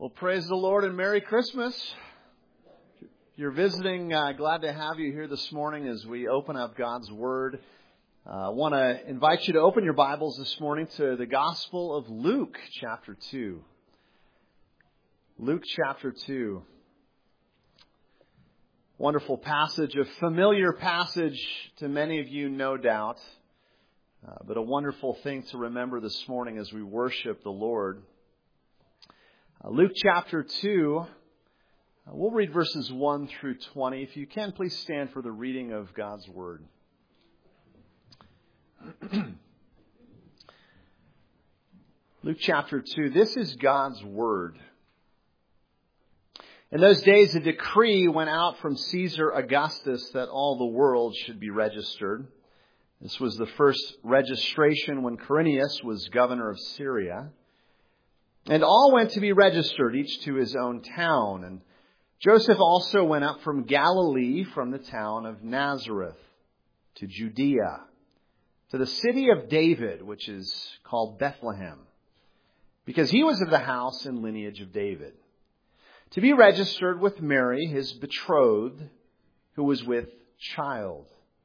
Well, praise the Lord and Merry Christmas. If you're visiting, glad to have you here this morning as we open up God's Word. I want to invite you to open your Bibles this morning to the Gospel of Luke, chapter 2. Luke, chapter 2. Wonderful passage, a familiar passage to many of you, no doubt, but a wonderful thing to remember this morning as we worship the Lord. Luke chapter 2, we'll read verses 1 through 20. If you can, please stand for the reading of God's Word. Luke chapter 2, this is God's Word. In those days, a decree went out from Caesar Augustus that all the world should be registered. This was the first registration when Quirinius was governor of Syria. And all went to be registered, each to his own town. And Joseph also went up from Galilee, from the town of Nazareth, to Judea, to the city of David, which is called Bethlehem, because he was of the house and lineage of David, to be registered with Mary, his betrothed, who was with child.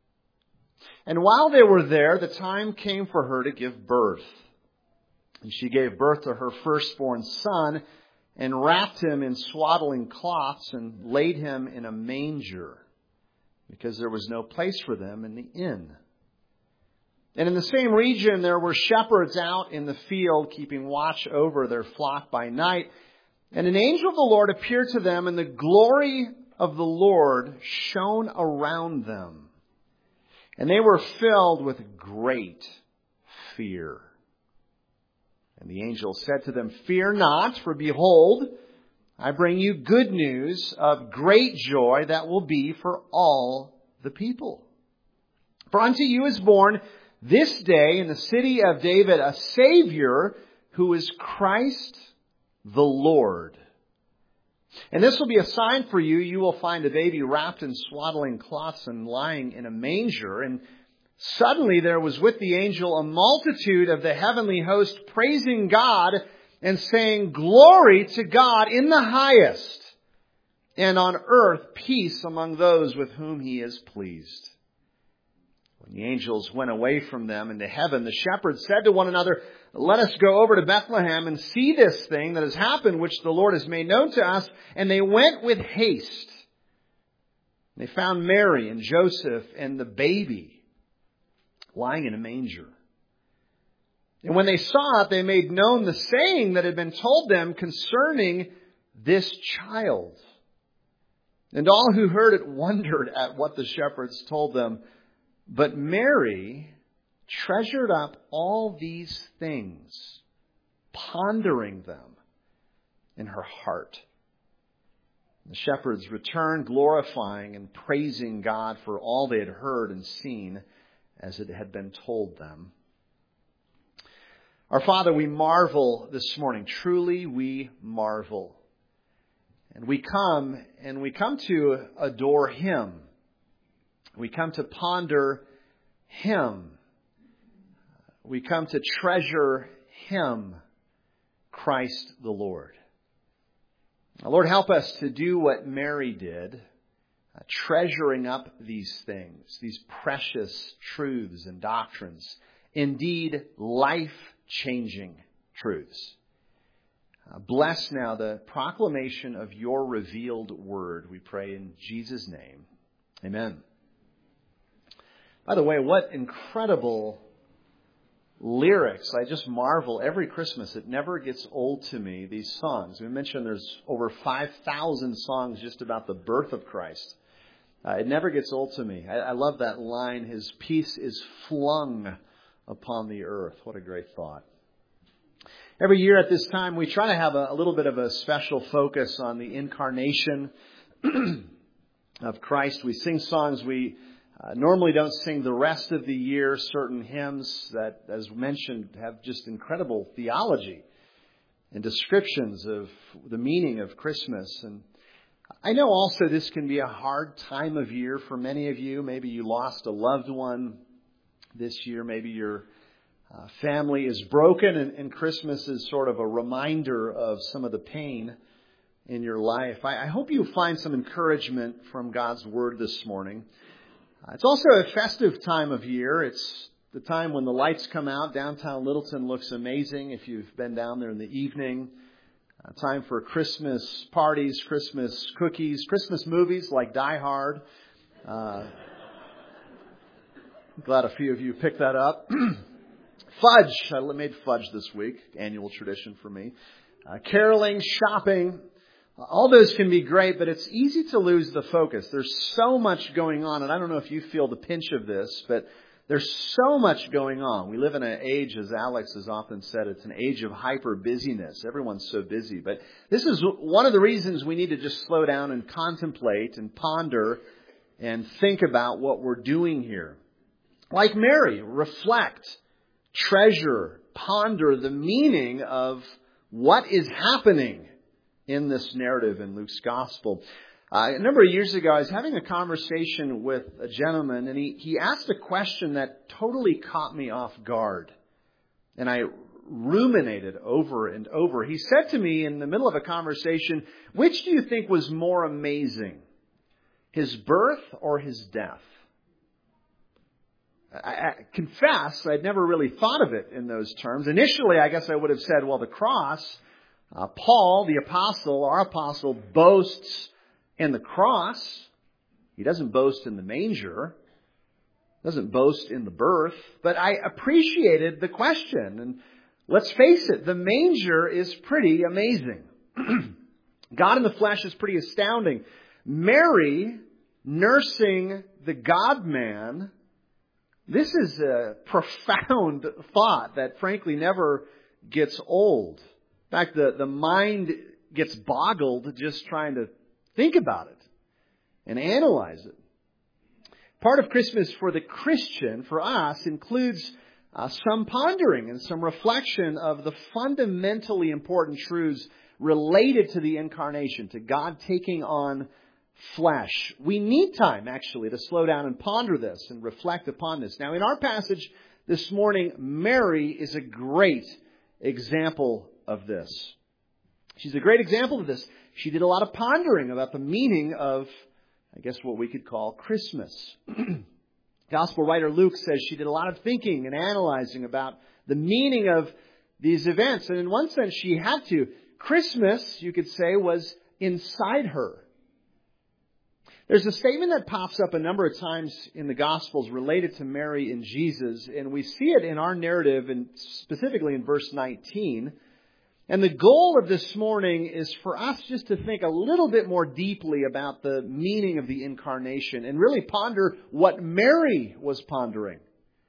And while they were there, the time came for her to give birth. And she gave birth to her firstborn son and wrapped him in swaddling cloths and laid him in a manger because there was no place for them in the inn. And in the same region there were shepherds out in the field keeping watch over their flock by night. And an angel of the Lord appeared to them, and the glory of the Lord shone around them. And they were filled with great fear. And the angel said to them, "Fear not, for behold, I bring you good news of great joy that will be for all the people. For unto you is born this day in the city of David a Savior, who is Christ the Lord. And this will be a sign for you. You will find a baby wrapped in swaddling cloths and lying in a manger." And suddenly there was with the angel a multitude of the heavenly host praising God and saying, "Glory to God in the highest, and on earth peace among those with whom he is pleased." When the angels went away from them into heaven, the shepherds said to one another, "Let us go over to Bethlehem and see this thing that has happened, which the Lord has made known to us." And they went with haste. They found Mary and Joseph and the baby lying in a manger. And when they saw it, they made known the saying that had been told them concerning this child. And all who heard it wondered at what the shepherds told them. But Mary treasured up all these things, pondering them in her heart. The shepherds returned, glorifying and praising God for all they had heard and seen as it had been told them. Our Father, we marvel this morning. Truly, we marvel. And we come to adore Him. We come to ponder Him. We come to treasure Him, Christ the Lord. Now, Lord, help us to do what Mary did, treasuring up these things, these precious truths and doctrines, indeed life-changing truths. Bless now the proclamation of your revealed word, we pray in Jesus' name. Amen. By the way, what incredible lyrics. I just marvel every Christmas. It never gets old to me, these songs. We mentioned there's over 5,000 songs just about the birth of Christ. It never gets old to me. I love that line, "His peace is flung upon the earth." What a great thought. Every year at this time, we try to have a little bit of a special focus on the incarnation of Christ. We sing songs we normally don't sing the rest of the year, certain hymns that, as mentioned, have just incredible theology and descriptions of the meaning of Christmas. And I know also this can be a hard time of year for many of you. Maybe you lost a loved one this year. Maybe you're Family is broken, and Christmas is sort of a reminder of some of the pain in your life. I hope you find some encouragement from God's Word this morning. It's also a festive time of year. It's the time when the lights come out. Downtown Littleton looks amazing if you've been down there in the evening. Time for Christmas parties, Christmas cookies, Christmas movies like Die Hard. I'm glad a few of you picked that up. Fudge. I made fudge this week. Annual tradition for me. Caroling, shopping. All those can be great, but it's easy to lose the focus. There's so much going on, and I don't know if you feel the pinch of this, but there's so much going on. We live in an age, as Alex has often said, it's an age of hyper busyness. Everyone's so busy. But this is one of the reasons we need to just slow down and contemplate and ponder and think about what we're doing here. Like Mary, reflect, treasure, ponder the meaning of what is happening in this narrative in Luke's Gospel. A number of years ago, I was having a conversation with a gentleman, and he asked a question that totally caught me off guard. And I ruminated over and over. He said to me in the middle of a conversation, which do you think was more amazing, his birth or his death? I confess I'd never really thought of it in those terms. Initially, I guess I would have said, well, the cross. Paul, the apostle, our apostle, boasts in the cross. He doesn't boast in the manger. Doesn't boast in the birth. But I appreciated the question. And let's face it, the manger is pretty amazing. God in the flesh is pretty astounding. Mary nursing the God-man, this is a profound thought that frankly never gets old. In fact, the mind gets boggled just trying to think about it and analyze it. Part of Christmas for the Christian, for us, includes some pondering and some reflection of the fundamentally important truths related to the incarnation, to God taking on flesh. We need time, actually, to slow down and ponder this and reflect upon this. Now, in our passage this morning, Mary is a great example of this. She's a great example of this. She did a lot of pondering about the meaning of, I guess, what we could call Christmas. Gospel writer Luke says she did a lot of thinking and analyzing about the meaning of these events. And in one sense, she had to. Christmas, you could say, was inside her. There's a statement that pops up a number of times in the Gospels related to Mary and Jesus, and we see it in our narrative, and specifically in verse 19. And the goal of this morning is for us just to think a little bit more deeply about the meaning of the incarnation and really ponder what Mary was pondering.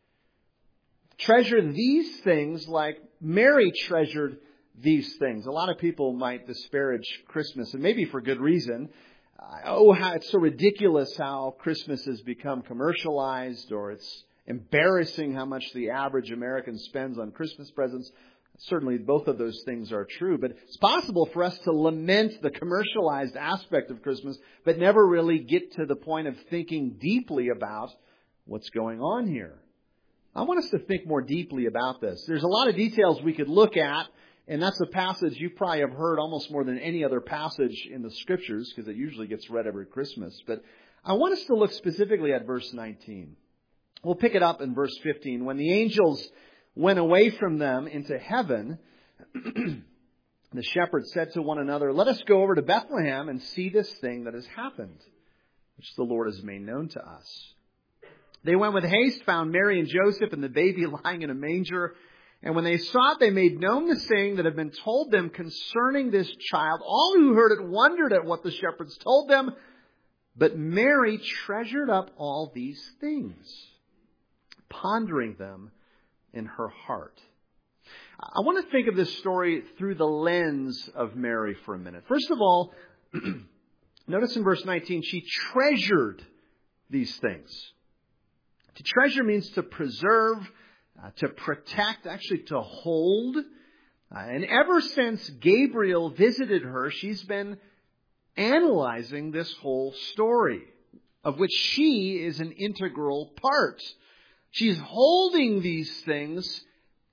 Treasure these things like Mary treasured these things. A lot of people might disparage Christmas, and maybe for good reason. Oh, how it's so ridiculous how Christmas has become commercialized, or it's embarrassing how much the average American spends on Christmas presents. Certainly both of those things are true, but it's possible for us to lament the commercialized aspect of Christmas, but never really get to the point of thinking deeply about what's going on here. I want us to think more deeply about this. There's a lot of details we could look at, and that's a passage you probably have heard almost more than any other passage in the Scriptures, because it usually gets read every Christmas. But I want us to look specifically at verse 19. We'll pick it up in verse 15. When the angels went away from them into heaven, the shepherds said to one another, "Let us go over to Bethlehem and see this thing that has happened, which the Lord has made known to us." They went with haste, found Mary and Joseph and the baby lying in a manger. And when they saw it, they made known the saying that had been told them concerning this child. All who heard it wondered at what the shepherds told them. But Mary treasured up all these things, pondering them in her heart. I want to think of this story through the lens of Mary for a minute. First of all, notice in verse 19, she treasured these things. To treasure means to preserve, to protect, actually to hold. And ever since Gabriel visited her, she's been analyzing this whole story, of which she is an integral part. She's holding these things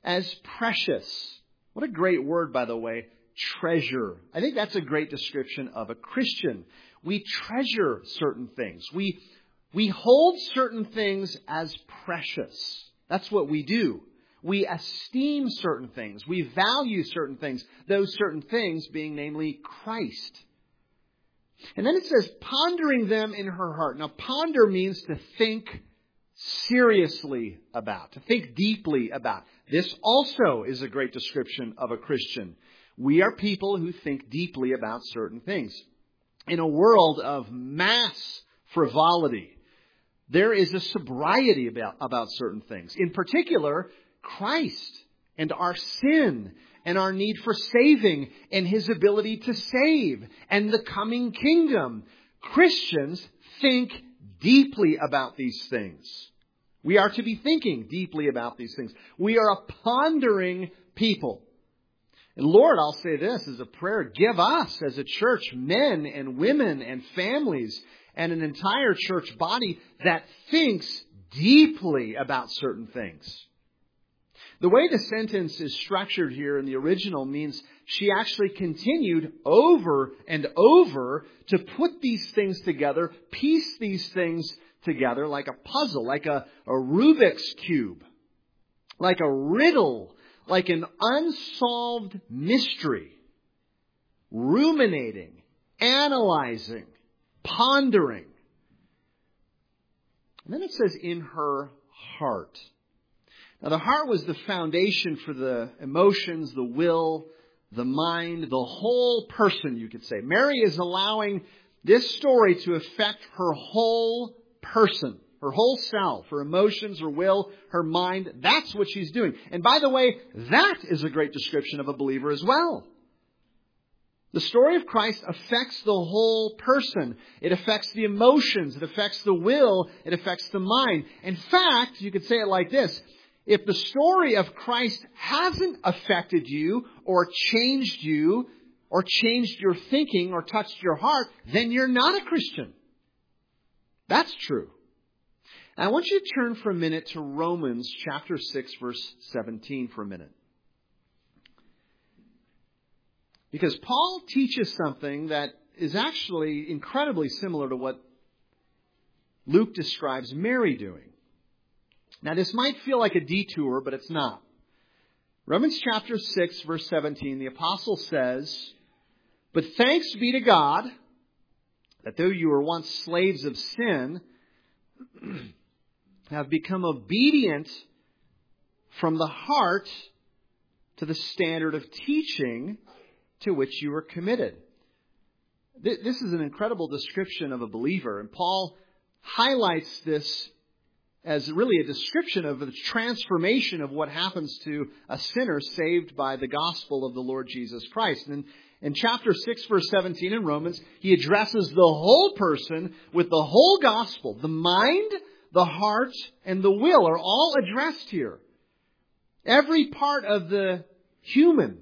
as precious. What a great word, by the way, treasure. I think that's a great description of a Christian. We treasure certain things. We hold certain things as precious. That's what we do. We esteem certain things. We value certain things. Those certain things being namely Christ. And then it says, pondering them in her heart. Now, ponder means to think seriously about, to think deeply about. This also is a great description of a Christian. We are people who think deeply about certain things. In a world of mass frivolity, there is a sobriety about certain things. In particular, Christ and our sin and our need for saving and His ability to save and the coming kingdom. Christians think deeply about these things. We are to be thinking deeply about these things. We are a pondering people. And Lord, I'll say this as a prayer, give us as a church men and women and families and an entire church body that thinks deeply about certain things. The way the sentence is structured here in the original means she actually continued over and over to put these things together, piece these things together like a puzzle, like a Rubik's Cube, like a riddle, like an unsolved mystery, ruminating, analyzing, pondering. And then it says in her heart. Now, the heart was the foundation for the emotions, the will, the mind, the whole person, you could say. Mary is allowing this story to affect her whole person, her whole self, her emotions, her will, her mind. That's what she's doing. And by the way, that is a great description of a believer as well. The story of Christ affects the whole person. It affects the emotions. It affects the will. It affects the mind. In fact, you could say it like this. If the story of Christ hasn't affected you or changed your thinking or touched your heart, then you're not a Christian. That's true. And I want you to turn for a minute to Romans chapter 6, verse 17 for a minute. Because Paul teaches something that is actually incredibly similar to what Luke describes Mary doing. Now, this might feel like a detour, but it's not. Romans chapter 6, verse 17, the apostle says, "But thanks be to God, that though you were once slaves of sin, have become obedient from the heart to the standard of teaching to which you were committed." This is an incredible description of a believer, and Paul highlights this as really a description of the transformation of what happens to a sinner saved by the gospel of the Lord Jesus Christ. And in chapter 6, verse 17 in Romans, he addresses the whole person with the whole gospel. The mind, the heart, and the will are all addressed here. Every part of the human.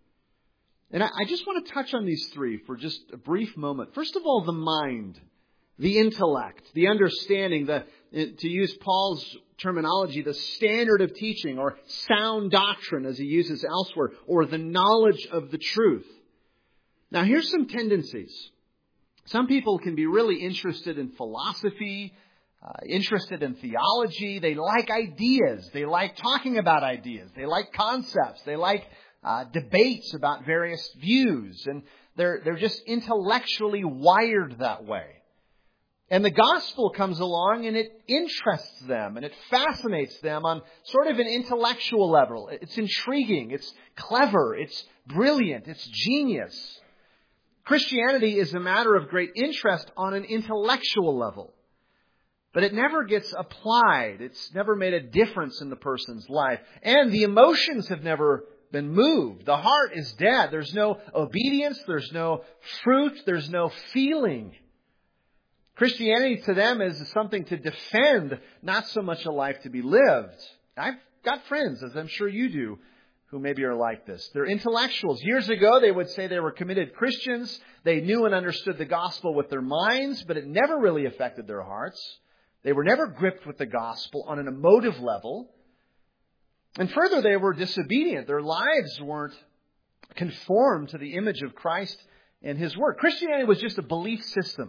And I just want to touch on these three for just a brief moment. First of all, the mind, the intellect, the understanding, to use Paul's terminology, the standard of teaching or sound doctrine as he uses elsewhere, or the knowledge of the truth. Now, here's some tendencies. Some people can be really interested in philosophy, interested in theology. They like ideas. They like talking about ideas. They like concepts. They like debates about various views. And they're just intellectually wired that way. And the gospel comes along and it interests them and it fascinates them on sort of an intellectual level. It's intriguing. It's clever. It's brilliant. It's genius. Christianity is a matter of great interest on an intellectual level. But it never gets applied. It's never made a difference in the person's life. And the emotions have never been moved. The heart is dead. There's no obedience. There's no fruit. There's no feeling. Christianity to them is something to defend, not so much a life to be lived. I've got friends, as I'm sure you do, who maybe are like this. They're intellectuals. Years ago, they would say they were committed Christians. They knew and understood the gospel with their minds, but it never really affected their hearts. They were never gripped with the gospel on an emotive level. And further, they were disobedient. Their lives weren't conformed to the image of Christ and His Word. Christianity was just a belief system.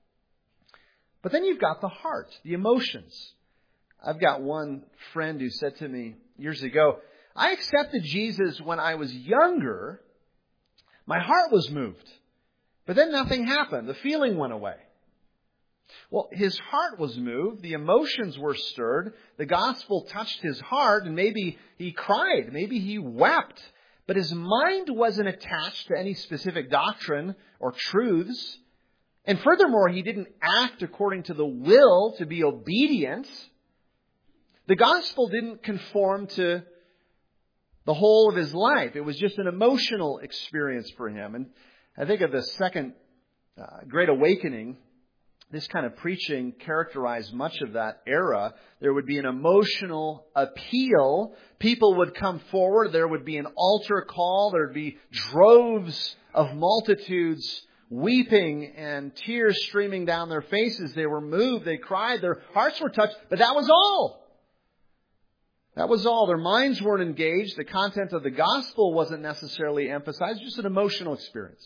But then you've got the heart, the emotions. I've got one friend who said to me years ago, I accepted Jesus when I was younger. My heart was moved. But then nothing happened. The feeling went away. Well, his heart was moved. The emotions were stirred. The gospel touched his heart, and maybe he cried. Maybe he wept. But his mind wasn't attached to any specific doctrine or truths. And furthermore, he didn't act according to the will to be obedient. The gospel didn't conform to the whole of his life. It was just an emotional experience for him. And I think of the second Great Awakening, this kind of preaching characterized much of that era. There would be an emotional appeal. People would come forward. There would be an altar call. There would be droves of multitudes weeping and tears streaming down their faces. They were moved. They cried. Their hearts were touched. But that was all. That was all. Their minds weren't engaged. The content of the gospel wasn't necessarily emphasized. Just an emotional experience.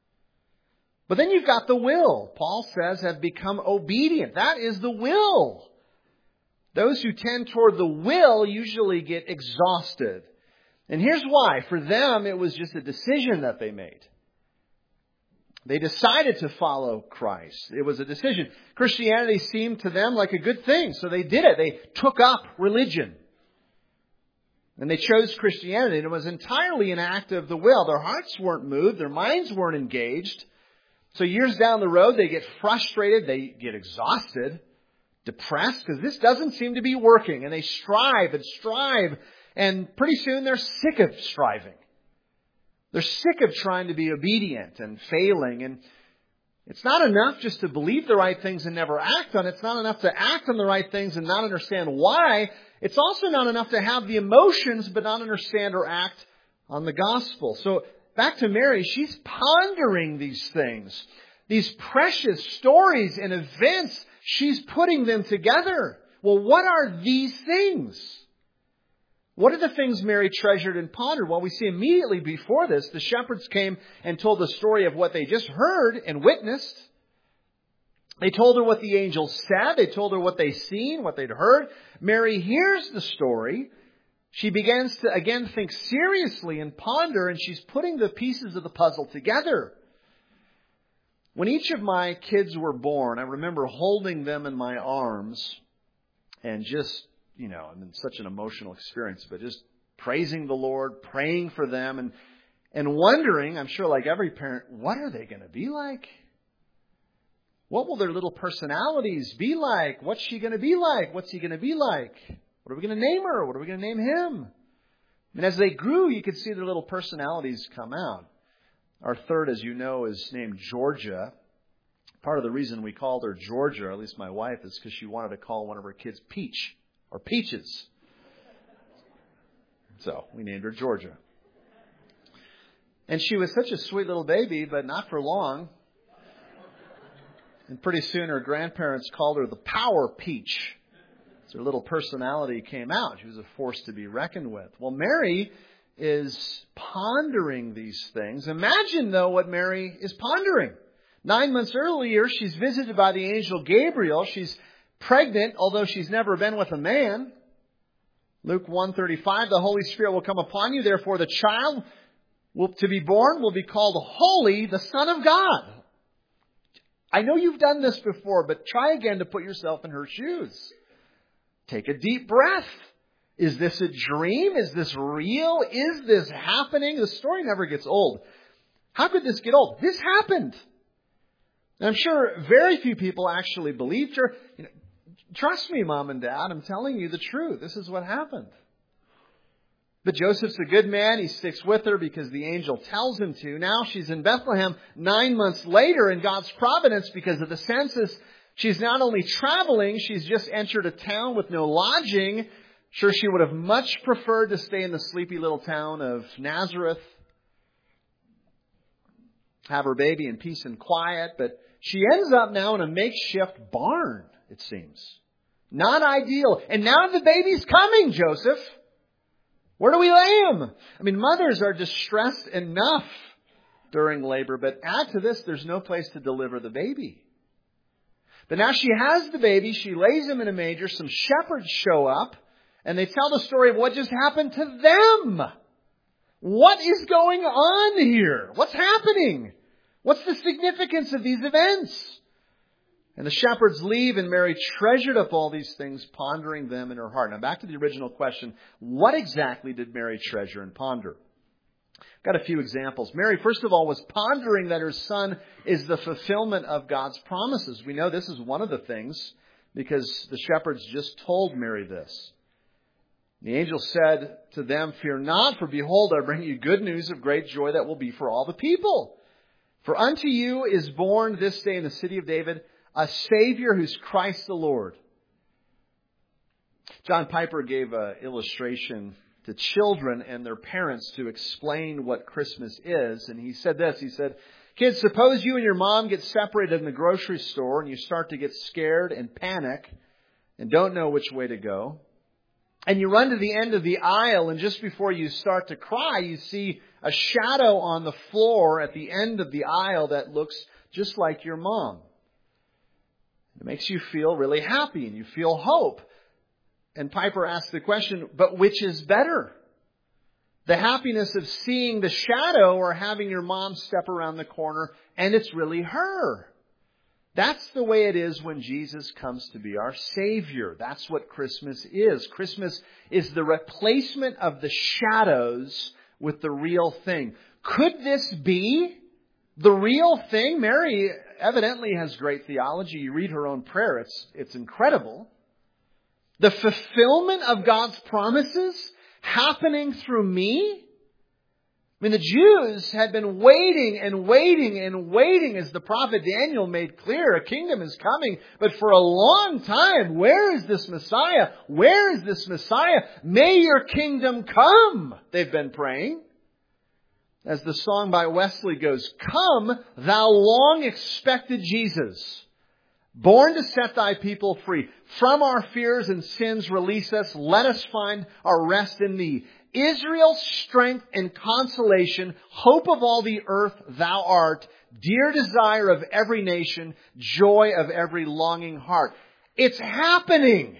But then you've got the will. Paul says have become obedient. That is the will. Those who tend toward the will usually get exhausted. And here's why. For them, it was just a decision that they made. They decided to follow Christ. It was a decision. Christianity seemed to them like a good thing, so they did it. They took up religion. And they chose Christianity, and it was entirely an act of the will. Their hearts weren't moved. Their minds weren't engaged. So years down the road, they get frustrated. They get exhausted, depressed, because this doesn't seem to be working. And they strive and strive. And pretty soon they're sick of striving. They're sick of trying to be obedient and failing. And it's not enough just to believe the right things and never act on it. It's not enough to act on the right things and not understand why. It's also not enough to have the emotions but not understand or act on the gospel. So back to Mary, she's pondering these things. These precious stories and events, she's putting them together. Well, what are these things? What are the things Mary treasured and pondered? Well, we see immediately before this, the shepherds came and told the story of what they just heard and witnessed. They told her what the angel said. They told her what they'd seen, what they'd heard. Mary hears the story. She begins to, again, think seriously and ponder, and she's putting the pieces of the puzzle together. When each of my kids were born, I remember holding them in my arms and just, I mean, such an emotional experience, but just praising the Lord, praying for them, and wondering, I'm sure like every parent, what are they going to be like? What will their little personalities be like? What's she going to be like? What's he going to be like? What are we going to name her? What are we going to name him? And as they grew, you could see their little personalities come out. Our third, as you know, is named Georgia. Part of the reason we called her Georgia, or at least my wife, is because she wanted to call one of her kids Peach or Peaches. So we named her Georgia. And she was such a sweet little baby, but not for long. And pretty soon her grandparents called her the Power Peach. So her little personality came out. She was a force to be reckoned with. Well, Mary is pondering these things. Imagine, though, what Mary is pondering. 9 months earlier, she's visited by the angel Gabriel. She's pregnant, although she's never been with a man. Luke 1:35, the Holy Spirit will come upon you. Therefore, the child to be born will be called Holy, the Son of God. I know you've done this before, but try again to put yourself in her shoes. Take a deep breath. Is this a dream? Is this real? Is this happening? The story never gets old. How could this get old? This happened. And I'm sure very few people actually believed her. Trust me, Mom and Dad, I'm telling you the truth. This is what happened. But Joseph's a good man. He sticks with her because the angel tells him to. Now she's in Bethlehem 9 months later in God's providence because of the census. She's not only traveling, she's just entered a town with no lodging. Sure, she would have much preferred to stay in the sleepy little town of Nazareth, have her baby in peace and quiet, but she ends up now in a makeshift barn, it seems. Not ideal. And now the baby's coming, Joseph. Where do we lay him? I mean, mothers are distressed enough during labor, but add to this, there's no place to deliver the baby. But now she has the baby, she lays him in a manger, some shepherds show up, and they tell the story of what just happened to them. What is going on here? What's happening? What's the significance of these events? And the shepherds leave, and Mary treasured up all these things, pondering them in her heart. Now back to the original question, what exactly did Mary treasure and ponder? Got a few examples. Mary, first of all, was pondering that her son is the fulfillment of God's promises. We know this is one of the things because the shepherds just told Mary this. The angel said to them, "Fear not, for behold, I bring you good news of great joy that will be for all the people. For unto you is born this day in the city of David a Savior who's Christ the Lord." John Piper gave an illustration to children and their parents to explain what Christmas is. And he said this, he said, "Kids, suppose you and your mom get separated in the grocery store and you start to get scared and panic and don't know which way to go. And you run to the end of the aisle, and just before you start to cry, you see a shadow on the floor at the end of the aisle that looks just like your mom. It makes you feel really happy and you feel hope." And Piper asked the question, but which is better? The happiness of seeing the shadow or having your mom step around the corner and it's really her? That's the way it is when Jesus comes to be our Savior. That's what Christmas is. Christmas is the replacement of the shadows with the real thing. Could this be the real thing? Mary evidently has great theology. You read her own prayer. It's incredible. The fulfillment of God's promises happening through me? I mean, the Jews had been waiting and waiting and waiting, as the prophet Daniel made clear. A kingdom is coming. But for a long time, where is this Messiah? Where is this Messiah? May your kingdom come, they've been praying. As the song by Wesley goes, "Come, thou long expected Jesus, born to set thy people free. From our fears and sins release us. Let us find our rest in thee. Israel's strength and consolation, hope of all the earth thou art, dear desire of every nation, joy of every longing heart." It's happening.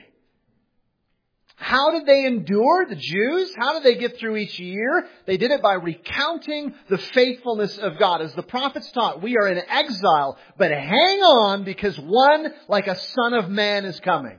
How did they endure, the Jews? How did they get through each year? They did it by recounting the faithfulness of God. As the prophets taught, we are in exile, but hang on because one like a son of man is coming.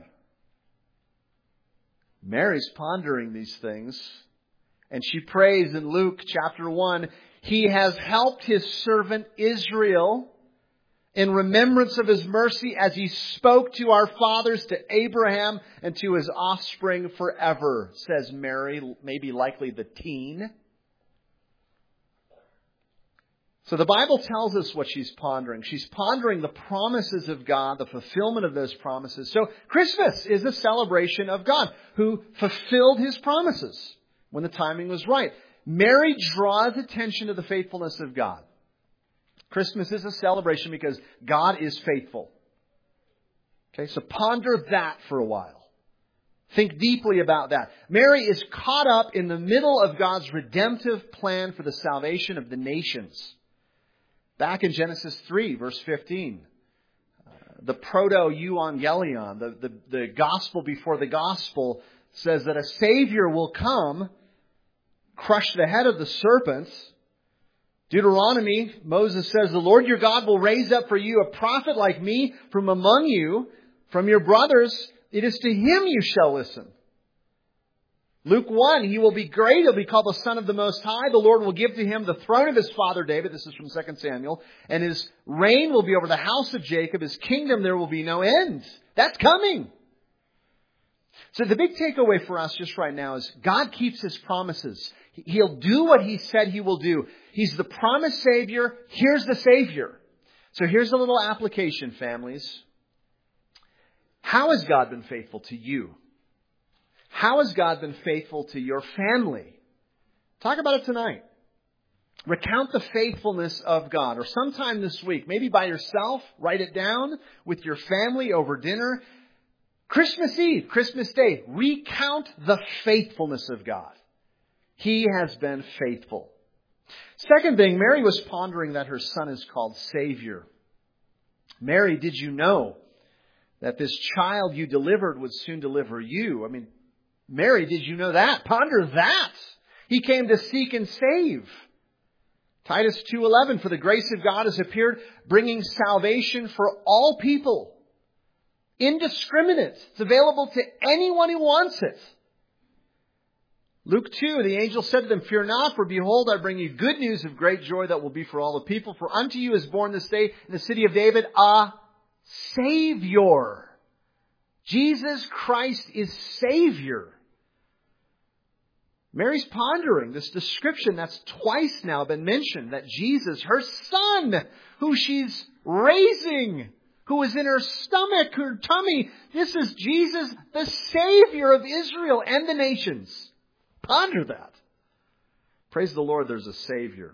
Mary's pondering these things, and she prays in Luke chapter 1, "He has helped His servant Israel in remembrance of His mercy as He spoke to our fathers, to Abraham, and to his offspring forever," says Mary, maybe likely the teen. So the Bible tells us what she's pondering. She's pondering the promises of God, the fulfillment of those promises. So Christmas is a celebration of God who fulfilled His promises when the timing was right. Mary draws attention to the faithfulness of God. Christmas is a celebration because God is faithful. Okay, so ponder that for a while. Think deeply about that. Mary is caught up in the middle of God's redemptive plan for the salvation of the nations. Back in Genesis 3, verse 15, the proto-euangelion, the gospel before the gospel, says that a Savior will come, crush the head of the serpents. Deuteronomy, Moses says, "The Lord your God will raise up for you a prophet like me from among you, from your brothers. It is to him you shall listen." Luke 1, "He will be great. He'll be called the Son of the Most High. The Lord will give to him the throne of his father David." This is from 2 Samuel. "And his reign will be over the house of Jacob. His kingdom there will be no end." That's coming. So the big takeaway for us just right now is God keeps His promises. He'll do what He said He will do. He's the promised Savior. Here's the Savior. So here's a little application, families. How has God been faithful to you? How has God been faithful to your family? Talk about it tonight. Recount the faithfulness of God. Or sometime this week, maybe by yourself, write it down with your family over dinner. Christmas Eve, Christmas Day, recount the faithfulness of God. He has been faithful. Second thing, Mary was pondering that her son is called Savior. Mary, did you know that this child you delivered would soon deliver you? I mean, Mary, did you know that? Ponder that. He came to seek and save. Titus 2:11, for the grace of God has appeared, bringing salvation for all people. Indiscriminate. It's available to anyone who wants it. Luke 2, the angel said to them, fear not, for behold, I bring you good news of great joy that will be for all the people. For unto you is born this day in the city of David a Savior. Jesus Christ is Savior. Mary's pondering this description that's twice now been mentioned, that Jesus, her son, who she's raising, who is in her stomach, her tummy, this is Jesus, the Savior of Israel and the nations. Ponder that. Praise the Lord, there's a Savior.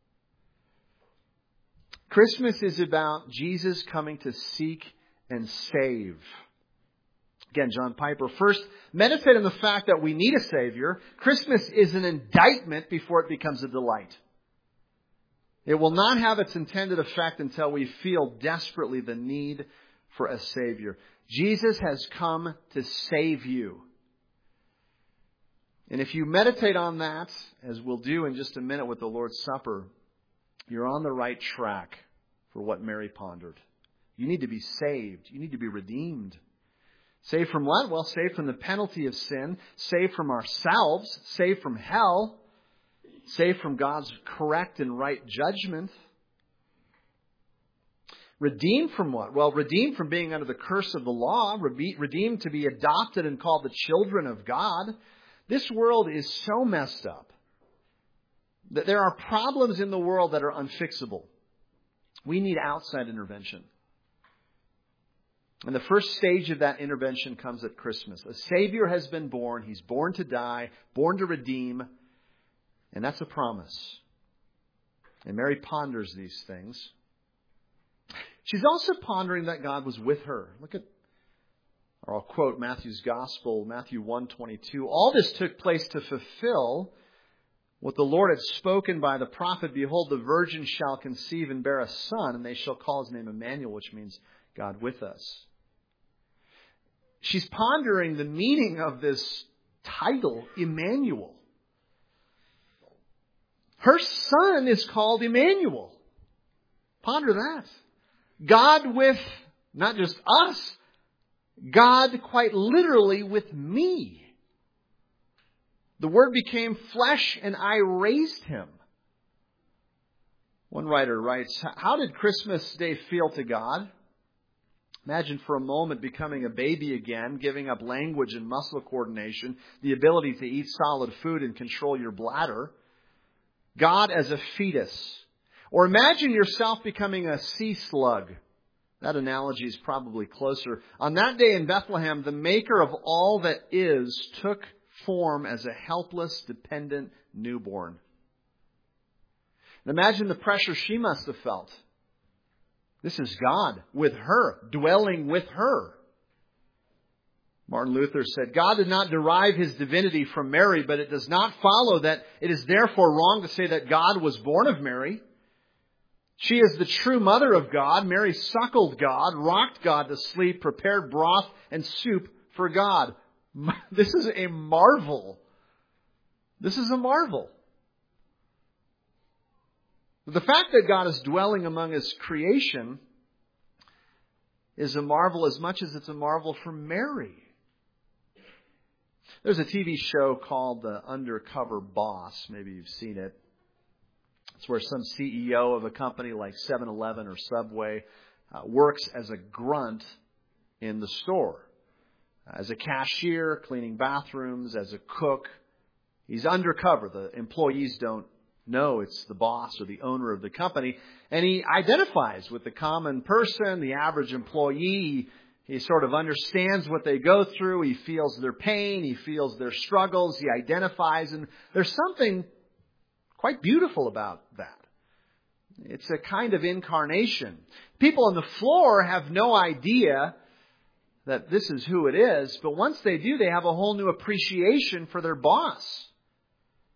Christmas is about Jesus coming to seek and save. Again, John Piper. First, meditate on the fact that we need a Savior. Christmas is an indictment before it becomes a delight. It will not have its intended effect until we feel desperately the need for a Savior. Jesus has come to save you. And if you meditate on that, as we'll do in just a minute with the Lord's Supper, you're on the right track for what Mary pondered. You need to be saved. You need to be redeemed. Saved from what? Well, saved from the penalty of sin, saved from ourselves, saved from hell, saved from God's correct and right judgment. Redeemed from what? Well, redeemed from being under the curse of the law, redeemed to be adopted and called the children of God. This world is so messed up that there are problems in the world that are unfixable. We need outside intervention. And the first stage of that intervention comes at Christmas. A Savior has been born. He's born to die, born to redeem. And that's a promise. And Mary ponders these things. She's also pondering that God was with her. Look at, or I'll quote Matthew's Gospel, Matthew 1:22. All this took place to fulfill what the Lord had spoken by the prophet. Behold, the virgin shall conceive and bear a son, and they shall call his name Emmanuel, which means God with us. She's pondering the meaning of this title, Emmanuel. Her son is called Emmanuel. Ponder that. God with, not just us, God quite literally with me. The Word became flesh and I raised him. One writer writes, how did Christmas Day feel to God? Imagine for a moment becoming a baby again, giving up language and muscle coordination, the ability to eat solid food and control your bladder. God as a fetus. Or imagine yourself becoming a sea slug. That analogy is probably closer. On that day in Bethlehem, the maker of all that is took form as a helpless, dependent newborn. And imagine the pressure she must have felt. This is God with her, dwelling with her. Martin Luther said, God did not derive his divinity from Mary, but it does not follow that it is therefore wrong to say that God was born of Mary. She is the true mother of God. Mary suckled God, rocked God to sleep, prepared broth and soup for God. This is a marvel. This is a marvel. The fact that God is dwelling among his creation is a marvel as much as it's a marvel for Mary. There's a TV show called The Undercover Boss. Maybe you've seen it. It's where some CEO of a company like 7-Eleven or Subway works as a grunt in the store. As a cashier, cleaning bathrooms, as a cook. He's undercover. The employees don't know it's the boss or the owner of the company. And he identifies with the common person, the average employee. He sort of understands what they go through. He feels their pain. He feels their struggles. He identifies. And there's something quite beautiful about that. It's a kind of incarnation. People on the floor have no idea that this is who it is. But once they do, they have a whole new appreciation for their boss.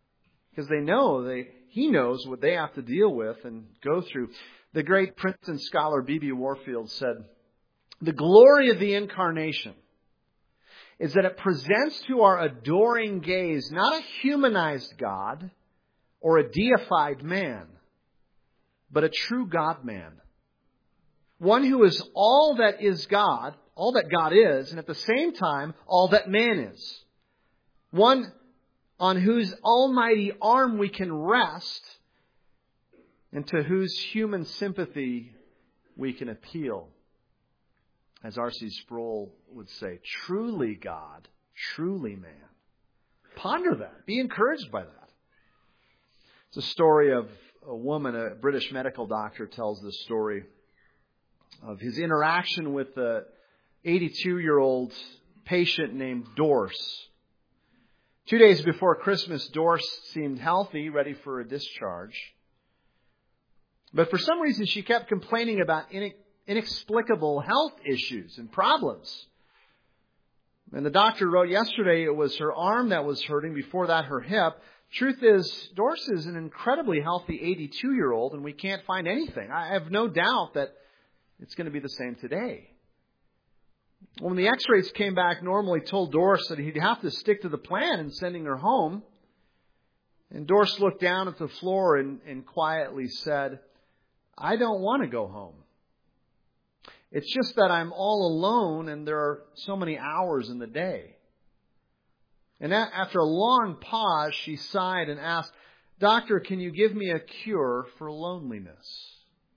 because he knows what they have to deal with and go through. The great Princeton scholar B.B. Warfield said, "The glory of the Incarnation is that it presents to our adoring gaze not a humanized God or a deified man, but a true God-man. One who is all that is God, all that God is, and at the same time, all that man is. One on whose almighty arm we can rest, and to whose human sympathy we can appeal." As R.C. Sproul would say, truly God, truly man. Ponder that. Be encouraged by that. It's a story of a woman, a British medical doctor tells this story of his interaction with a 82-year-old patient named Dorse. 2 days before Christmas, Dorse seemed healthy, ready for a discharge. But for some reason, she kept complaining about inexplicable health issues and problems. And the doctor wrote yesterday it was her arm that was hurting, before that her hip. Truth is, Dorse is an incredibly healthy 82-year-old, and we can't find anything. I have no doubt that it's going to be the same today. When the x-rays came back normal, he told Dorse that he'd have to stick to the plan in sending her home. And Dorse looked down at the floor and quietly said, "I don't want to go home. It's just that I'm all alone and there are so many hours in the day." And after a long pause, she sighed and asked, "Doctor, can you give me a cure for loneliness?"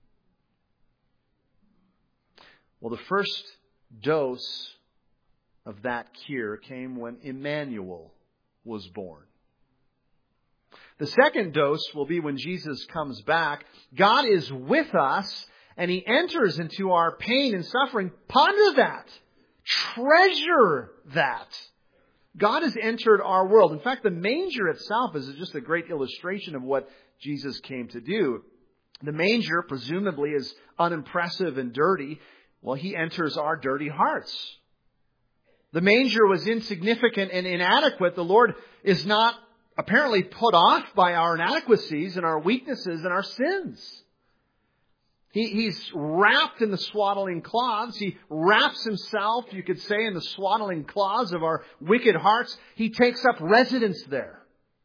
Well, the first dose of that cure came when Emmanuel was born. The second dose will be when Jesus comes back. God is with us, and He enters into our pain and suffering. Ponder that. Treasure that. God has entered our world. In fact, the manger itself is just a great illustration of what Jesus came to do. The manger, presumably, is unimpressive and dirty. Well, He enters our dirty hearts. The manger was insignificant and inadequate. The Lord is not apparently put off by our inadequacies and our weaknesses and our sins. He's wrapped in the swaddling cloths. He wraps Himself, you could say, in the swaddling cloths of our wicked hearts. He takes up residence there.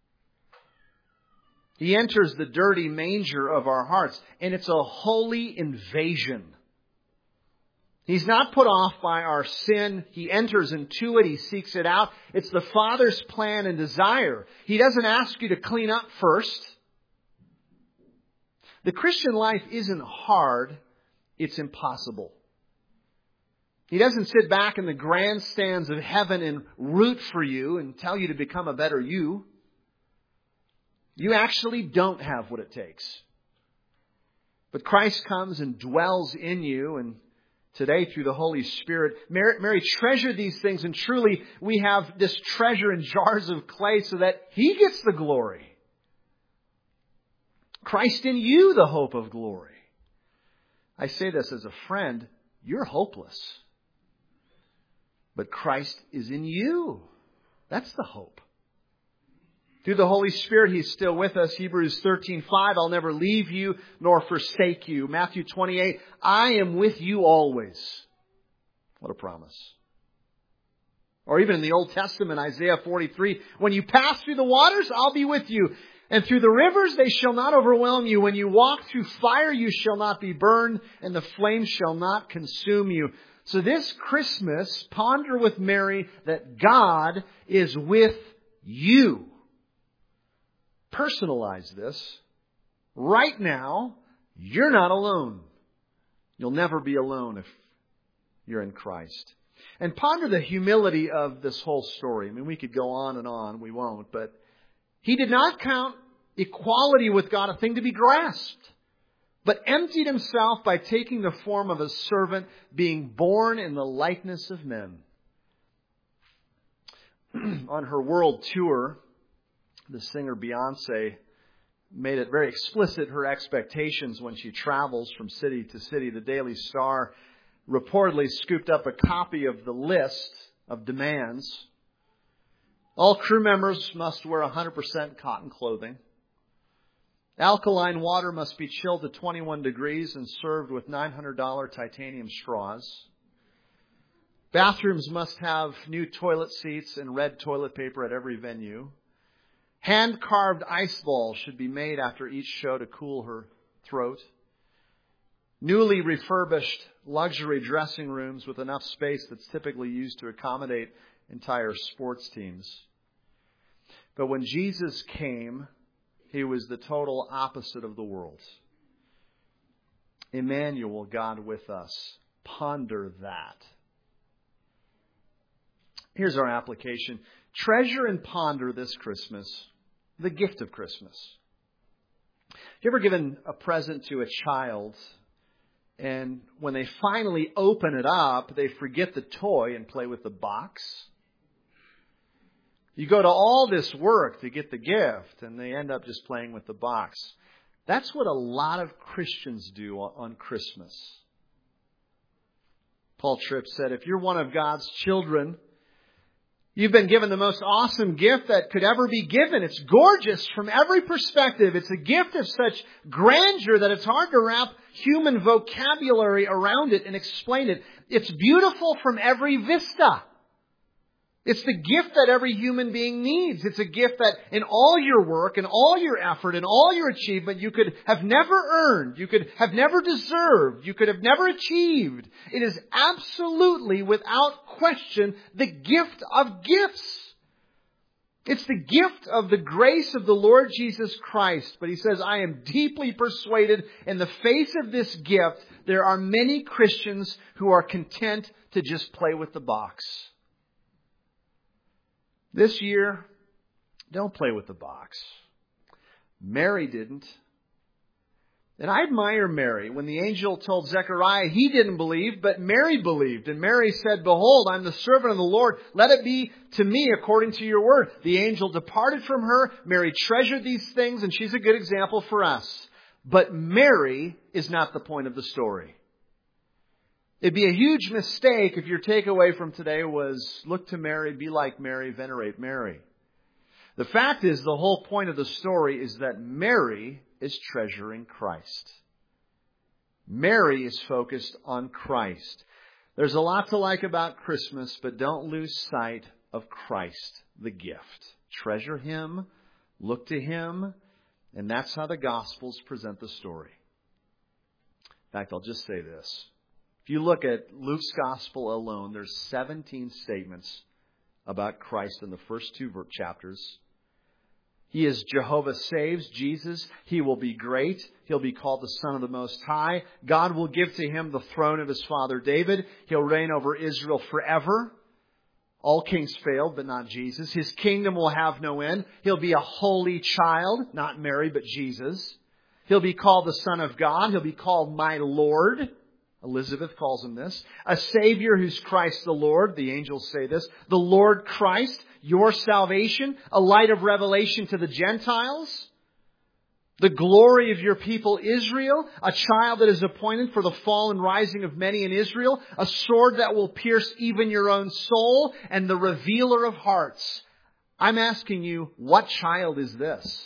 He enters the dirty manger of our hearts, and it's a holy invasion. He's not put off by our sin. He enters into it. He seeks it out. It's the Father's plan and desire. He doesn't ask you to clean up first. The Christian life isn't hard. It's impossible. He doesn't sit back in the grandstands of heaven and root for you and tell you to become a better you. You actually don't have what it takes. But Christ comes and dwells in you, and today, through the Holy Spirit, Mary treasured these things, and truly we have this treasure in jars of clay so that He gets the glory. Christ in you, the hope of glory. I say this as a friend, you're hopeless. But Christ is in you. That's the hope. Through the Holy Spirit, He's still with us. Hebrews 13:5, I'll never leave you nor forsake you. Matthew 28, I am with you always. What a promise. Or even in the Old Testament, Isaiah 43, when you pass through the waters, I'll be with you. And through the rivers, they shall not overwhelm you. When you walk through fire, you shall not be burned, and the flame shall not consume you. So this Christmas, ponder with Mary that God is with you. Personalize this. Right now, you're not alone. You'll never be alone if you're in Christ. And ponder the humility of this whole story. I mean, we could go on and on. We won't. But He did not count equality with God a thing to be grasped, but emptied Himself by taking the form of a servant, being born in the likeness of men. On her world tour, the singer Beyonce made it very explicit her expectations when she travels from city to city. The Daily Star reportedly scooped up a copy of the list of demands. All crew members must wear 100% cotton clothing. Alkaline water must be chilled to 21 degrees and served with $900 titanium straws. Bathrooms must have new toilet seats and red toilet paper at every venue. Hand-carved ice balls should be made after each show to cool her throat. Newly refurbished luxury dressing rooms with enough space that's typically used to accommodate entire sports teams. But when Jesus came, He was the total opposite of the world. Emmanuel, God with us. Ponder that. Here's our application. Treasure and ponder this Christmas the gift of Christmas. You ever given a present to a child, and when they finally open it up, they forget the toy and play with the box? You go to all this work to get the gift, and they end up just playing with the box. That's what a lot of Christians do on Christmas. Paul Tripp said, if you're one of God's children, you've been given the most awesome gift that could ever be given. It's gorgeous from every perspective. It's a gift of such grandeur that it's hard to wrap human vocabulary around it and explain it. It's beautiful from every vista. It's the gift that every human being needs. It's a gift that in all your work and all your effort and all your achievement you could have never earned, you could have never deserved, you could have never achieved. It is absolutely, without question, the gift of gifts. It's the gift of the grace of the Lord Jesus Christ. But He says, I am deeply persuaded in the face of this gift, there are many Christians who are content to just play with the box. This year, don't play with the box. Mary didn't. And I admire Mary. When the angel told Zechariah he didn't believe, but Mary believed. And Mary said, behold, I'm the servant of the Lord. Let it be to me according to your word. The angel departed from her. Mary treasured these things, and she's a good example for us. But Mary is not the point of the story. It'd be a huge mistake if your takeaway from today was look to Mary, be like Mary, venerate Mary. The fact is, the whole point of the story is that Mary is treasuring Christ. Mary is focused on Christ. There's a lot to like about Christmas, but don't lose sight of Christ, the gift. Treasure Him, look to Him, and that's how the Gospels present the story. In fact, I'll just say this. If you look at Luke's Gospel alone, there's 17 statements about Christ in the first two chapters. He is Jehovah saves, Jesus. He will be great. He'll be called the Son of the Most High. God will give to Him the throne of His father David. He'll reign over Israel forever. All kings failed, but not Jesus. His kingdom will have no end. He'll be a holy child, not Mary, but Jesus. He'll be called the Son of God. He'll be called my Lord. Elizabeth calls Him this. A Savior who's Christ the Lord. The angels say this. The Lord Christ, your salvation. A light of revelation to the Gentiles. The glory of your people Israel. A child that is appointed for the fall and rising of many in Israel. A sword that will pierce even your own soul. And the revealer of hearts. I'm asking you, what child is this?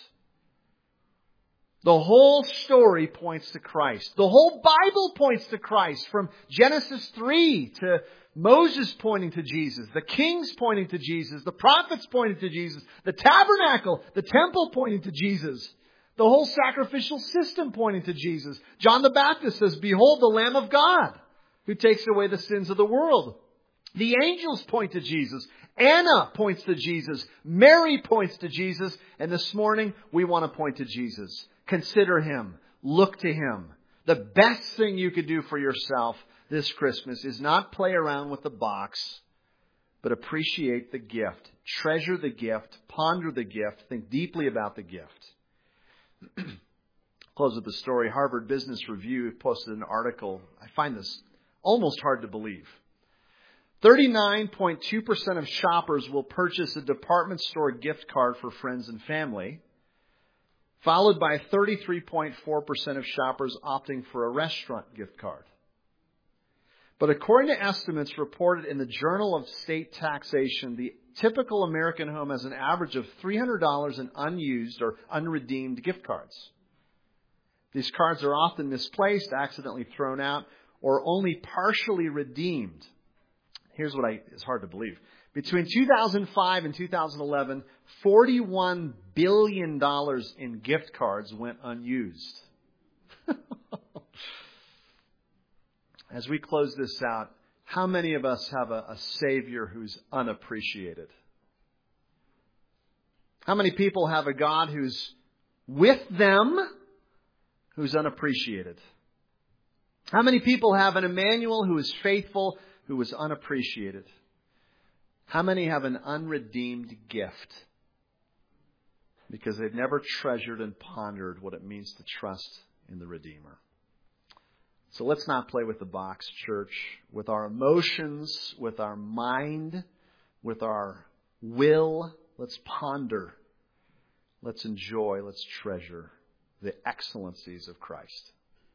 The whole story points to Christ. The whole Bible points to Christ. From Genesis 3 to Moses pointing to Jesus. The kings pointing to Jesus. The prophets pointing to Jesus. The tabernacle, the temple pointing to Jesus. The whole sacrificial system pointing to Jesus. John the Baptist says, behold the Lamb of God who takes away the sins of the world. The angels point to Jesus. Anna points to Jesus. Mary points to Jesus. And this morning we want to point to Jesus. Consider Him. Look to Him. The best thing you could do for yourself this Christmas is not play around with the box, but appreciate the gift. Treasure the gift. Ponder the gift. Think deeply about the gift. Close with the story. Harvard Business Review posted an article. I find this almost hard to believe. 39.2% of shoppers will purchase a department store gift card for friends and family, followed by 33.4% of shoppers opting for a restaurant gift card. But according to estimates reported in the Journal of State Taxation, the typical American home has an average of $300 in unused or unredeemed gift cards. These cards are often misplaced, accidentally thrown out, or only partially redeemed. Here's what it's hard to believe. Between 2005 and 2011, $41 billion in gift cards went unused. As we close this out, how many of us have a Savior who's unappreciated? How many people have a God who's with them, who's unappreciated? How many people have an Emmanuel who is faithful, who is unappreciated? How many have an unredeemed gift because they've never treasured and pondered what it means to trust in the Redeemer? So let's not play with the box, church, with our emotions, with our mind, with our will. Let's ponder. Let's enjoy. Let's treasure the excellencies of Christ.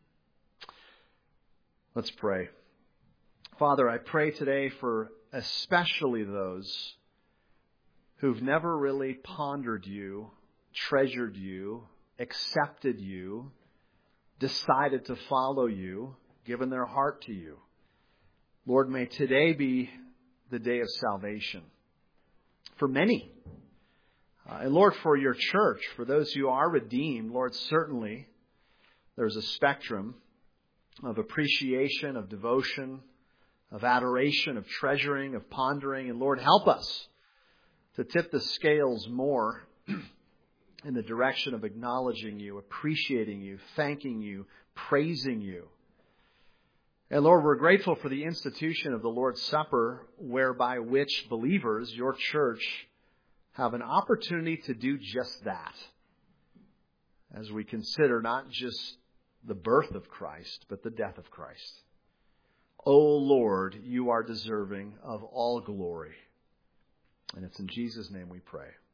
Let's pray. Father, I pray today for especially those who've never really pondered you, treasured you, accepted you, decided to follow you, given their heart to you. Lord, may today be the day of salvation for many. And Lord, for your church, for those who are redeemed, Lord, certainly there's a spectrum of appreciation, of devotion, of adoration, of treasuring, of pondering. And Lord, help us to tip the scales more in the direction of acknowledging you, appreciating you, thanking you, praising you. And Lord, we're grateful for the institution of the Lord's Supper, whereby which believers, your church, have an opportunity to do just that. As we consider not just the birth of Christ, but the death of Christ. O Lord, you are deserving of all glory. And it's in Jesus' name we pray.